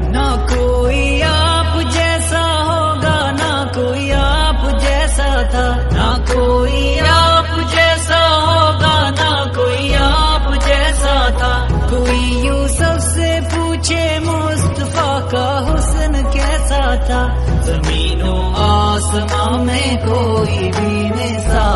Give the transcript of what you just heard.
ना कोई आप जैसा होगा, ना कोई आप जैसा था, ना कोई आप जैसा होगा, ना कोई आप जैसा था। कोई यूसुफ से पूछे मुस्तफा का हुस्न कैसा था, जमीनों आसमां में कोई भी नहीं सा